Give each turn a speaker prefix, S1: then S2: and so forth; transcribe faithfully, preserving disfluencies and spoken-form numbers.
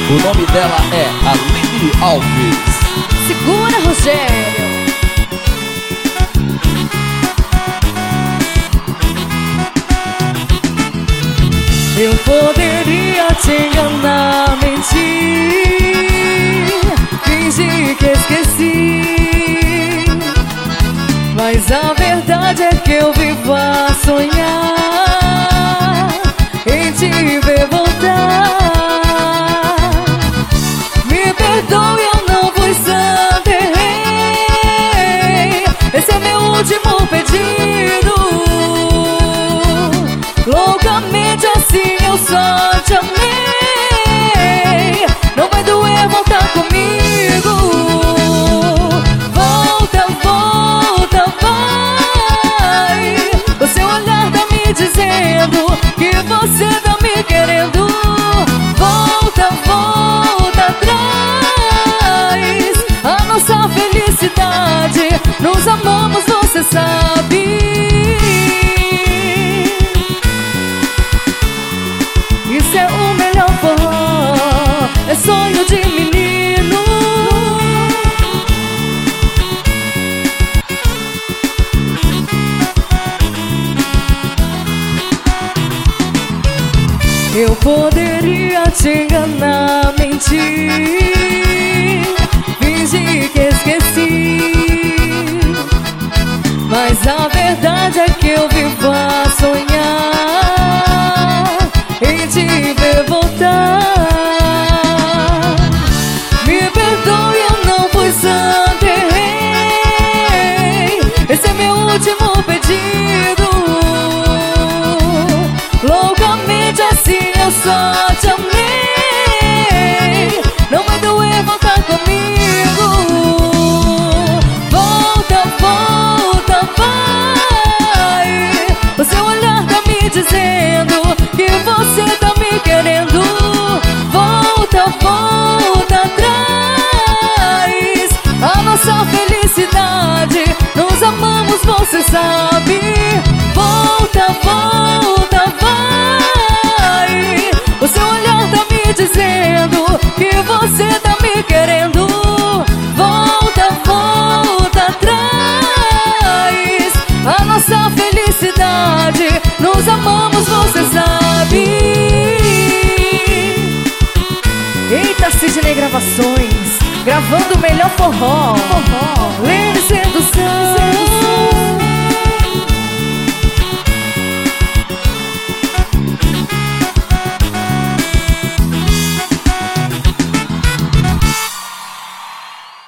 S1: O nome dela é Aline Alves.
S2: Segura, Rogério. Eu poderia te enganar, mentir, fingir que esqueci, mas a verdade é que eu vivo a sonhar em te ver voltar. Me perdoe, eu não vos amei. Esse é meu último pedido. Loucamente assim eu só te amei. Não vai doer voltar comigo. Volta, volta, vai. O seu olhar tá me dizendo que você tá me querendo. Volta, volta atrás. A nossa felicidade, nos amamos, você sabe. Isso é o melhor forró, é sonho de menino. Eu poderia te enganar, mentir, fingir que esqueci, mas a verdade é que eu vivo a sonhar em te ver voltar. Me perdoe, eu não vos amei. Esse é meu último pedido. Loucamente assim eu só te amei. Não vai doer voltar comigo. Volta, volta, vai. O seu olhar tá me dizendo que você tá me querendo. Volta, volta atrás. A nossa felicidade, nos amamos, você sabe. Volta, volta, vai. O seu olhar tá me dizendo que você tá me querendo. Volta, volta atrás. A nossa felicidade, nos amamos, você sabe. Eita, Sidney Gravações, gravando o melhor forró. Forró, Lene Sedução.